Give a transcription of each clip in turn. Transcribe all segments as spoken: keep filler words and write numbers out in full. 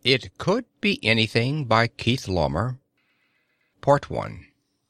It Could Be Anything by Keith Laumer. Part one.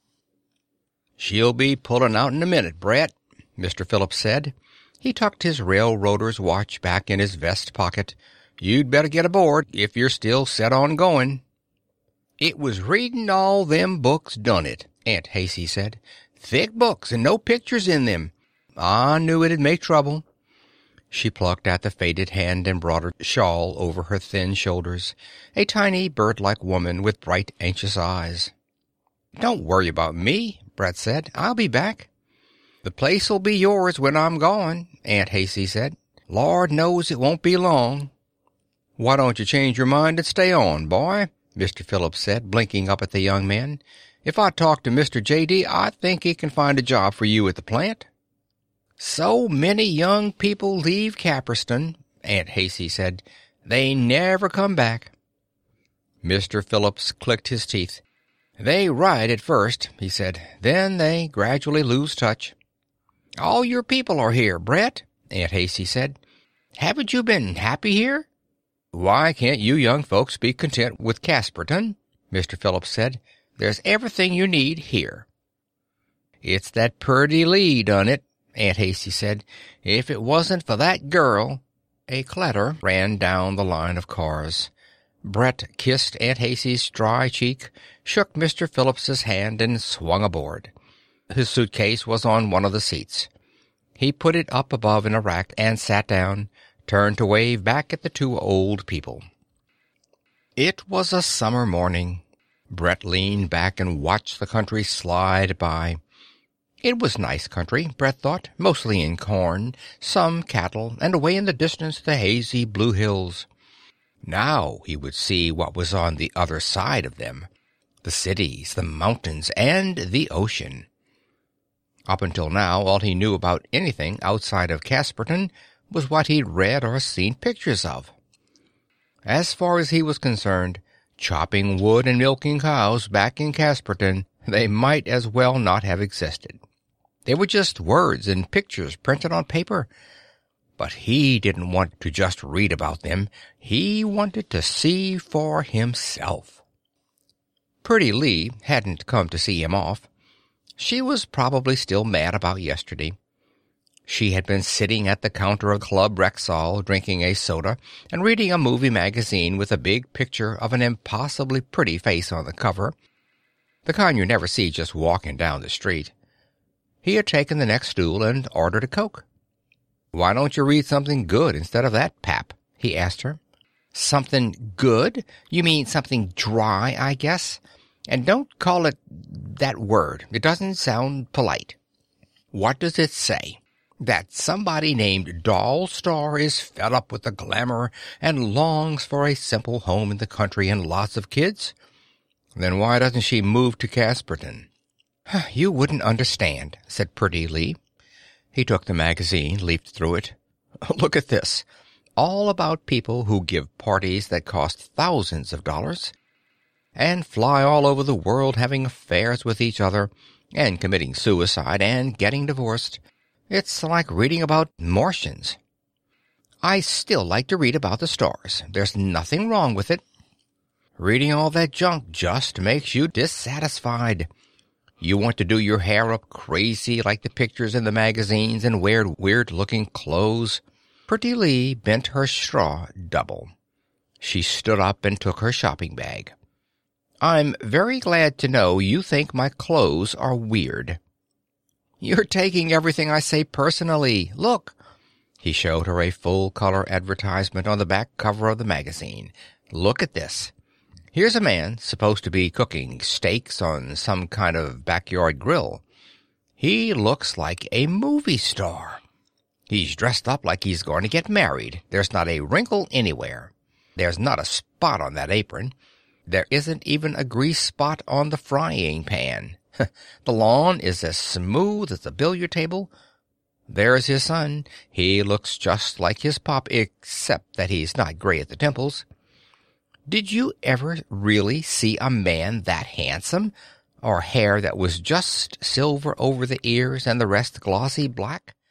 "She'll be pulling out in a minute, Brett," Mister Phillips said. He tucked his railroader's watch back in his vest pocket. "You'd better get aboard if you're still set on going." "It was reading all them books done it," Aunt Haicey said. "Thick books and no pictures in them. I knew it'd make trouble." She plucked at the faded hand-embroidered shawl over her thin shoulders, a tiny bird-like woman with bright, anxious eyes. "Don't worry about me," Brett said. "I'll be back." "The place'll be yours when I'm gone," Aunt Haicey said. "Lord knows it won't be long." "Why don't you change your mind and stay on, boy?" Mister Phillips said, blinking up at the young man. "If I talk to Mister J D, I think he can find a job for you at the plant." "So many young people leave Casperton," Aunt Haicey said. "They never come back." Mister Phillips clicked his teeth. "They write at first," he said. "Then they gradually lose touch." "All your people are here, Brett," Aunt Haicey said. "Haven't you been happy here?" "Why can't you young folks be content with Casperton?" Mister Phillips said. "There's everything you need here." "It's that Purdy Lee done it," Aunt Haicey said. "If it wasn't for that girl—" A clatter ran down the line of cars. Brett kissed Aunt Haicey's dry cheek, shook Mister Phillips's hand, and swung aboard. His suitcase was on one of the seats. He put it up above in a rack and sat down, turned to wave back at the two old people. It was a summer morning. Brett leaned back and watched the country slide by. It was nice country, Brett thought, mostly in corn, some cattle, and away in the distance the hazy blue hills. Now he would see what was on the other side of them, the cities, the mountains, and the ocean. Up until now, all he knew about anything outside of Casperton was what he'd read or seen pictures of. As far as he was concerned, chopping wood and milking cows back in Casperton, they might as well not have existed. They were just words and pictures printed on paper. But he didn't want to just read about them. He wanted to see for himself. Purdy Lee hadn't come to see him off. She was probably still mad about yesterday. She had been sitting at the counter of Club Rexall, drinking a soda and reading a movie magazine with a big picture of an impossibly pretty face on the cover, the kind you never see just walking down the street. He had taken the next stool and ordered a Coke. "Why don't you read something good instead of that pap?" he asked her. "Something good? You mean something dry, I guess. And don't call it that word. It doesn't sound polite." "What does it say? That somebody named Doll Star is fed up with the glamour and longs for a simple home in the country and lots of kids? Then why doesn't she move to Casperton?" "You wouldn't understand," said Purdy Lee. He took the magazine, leafed through it. "Look at this. All about people who give parties that cost thousands of dollars, and fly all over the world having affairs with each other, and committing suicide, and getting divorced. It's like reading about Martians." "I still like to read about the stars. There's nothing wrong with it." "Reading all that junk just makes you dissatisfied. You want to do your hair up crazy like the pictures in the magazines and wear weird-looking clothes." Purdy Lee bent her straw double. She stood up and took her shopping bag. "I'm very glad to know you think my clothes are weird." "You're taking everything I say personally. Look." He showed her a full-color advertisement on the back cover of the magazine. "Look at this. Here's a man supposed to be cooking steaks on some kind of backyard grill. He looks like a movie star. He's dressed up like he's going to get married. There's not a wrinkle anywhere. There's not a spot on that apron. There isn't even a grease spot on the frying pan. The lawn is as smooth as a billiard table. There's his son. He looks just like his pop, except that he's not gray at the temples. Did you ever really see a man that handsome, or hair that was just silver over the ears and the rest glossy black?